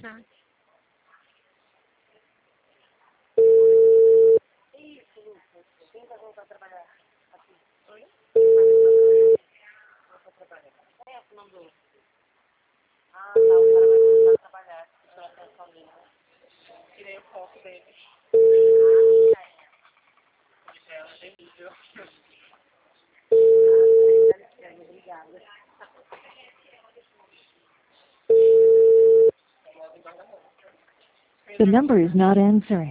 Tá. Quem vai voltar a trabalhar aqui? Oi? Voltar a trabalhar. É o nome do... Ah, tá, o cara vai voltar a trabalhar. Pra atenção dele, né? Tirei o foco dele. É terrível. Obrigada. The number is not answering.